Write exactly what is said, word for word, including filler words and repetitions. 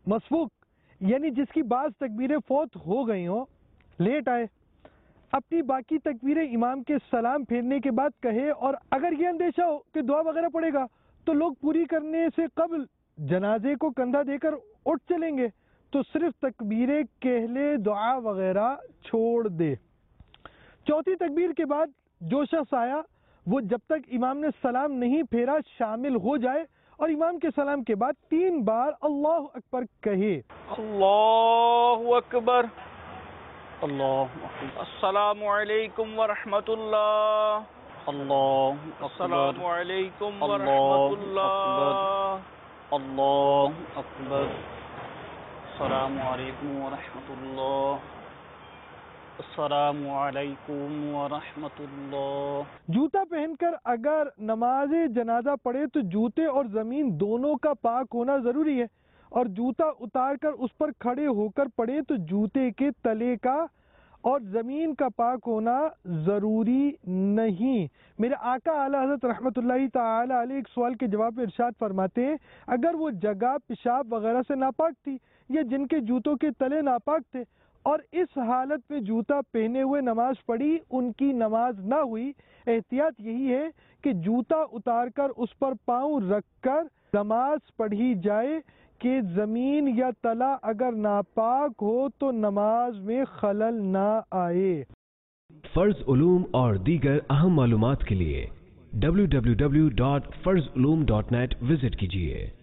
مسبوق یعنی جس کی بعض تکبیریں فوت ہو گئی ہوں لیٹ آئے، اپنی باقی تکبیریں امام کے سلام پھیرنے کے بعد کہے، اور اگر یہ اندیشہ ہو کہ دعا وغیرہ پڑے گا تو لوگ پوری کرنے سے قبل جنازے کو کندھا دے کر اٹھ چلیں گے، تو صرف تکبیریں کہہ لے، دعا وغیرہ چھوڑ دے۔ چوتھی تکبیر کے بعد جو شخص آیا وہ جب تک امام نے سلام نہیں پھیرا شامل ہو جائے اور امام کے سلام کے بعد تین بار اللہ اکبر کہے۔ اللہ اکبر، اللہ اکبر، السلام علیکم ورحمۃ اللہ، اللہ السلام علیکم ورحمۃ اللہ، اللہ اکبر، السلام علیکم ورحمۃ اللہ، السلام علیکم ورحمۃ اللہ۔ جوتا پہن کر اگر نماز جنازہ پڑھے تو جوتے اور زمین دونوں کا پاک ہونا ضروری ہے، اور جوتا اتار کر اس پر کھڑے ہو کر پڑھے تو جوتے کے تلے کا اور زمین کا پاک ہونا ضروری نہیں۔ میرے آقا اعلی حضرت رحمت اللہ تعالی علیہ ایک سوال کے جواب میں ارشاد فرماتے ہیں اگر وہ جگہ پیشاب وغیرہ سے ناپاک تھی یا جن کے جوتوں کے تلے ناپاک تھے اور اس حالت میں جوتا پہنے ہوئے نماز پڑھی، ان کی نماز نہ ہوئی۔ احتیاط یہی ہے کہ جوتا اتار کر اس پر پاؤں رکھ کر نماز پڑھی جائے کہ زمین یا تلا اگر ناپاک ہو تو نماز میں خلل نہ آئے۔ فرض علوم اور دیگر اہم معلومات کے لیے ڈبلیو ڈبلیو ڈبلیو ڈاٹ فرض علوم ڈاٹ نیٹ وزٹ کیجیے۔